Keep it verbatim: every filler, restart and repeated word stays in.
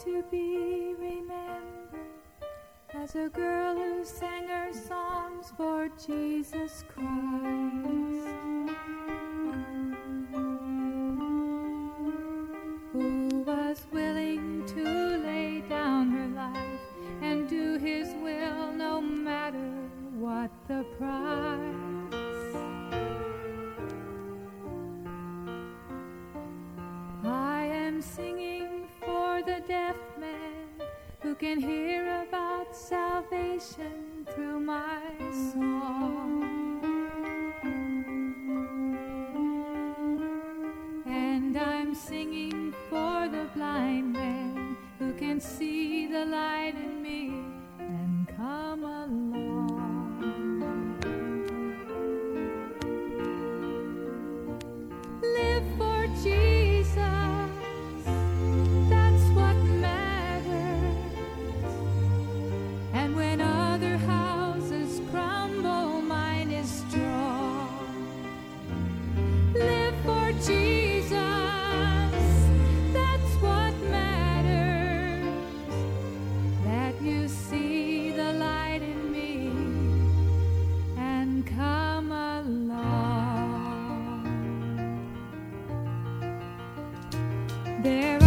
to be remembered as a girl who sang her songs for Jesus Christ, who was willing to lay down her life and do His will no matter what the price. I am singing for the deaf man who can hear about salvation through my song. And I'm singing for the blind man who can see the light in me and come along. Live for Jesus, that's what matters. And when other houses crumble, mine is strong. Live for Jesus, that's what matters. That you see the light in me and come along. There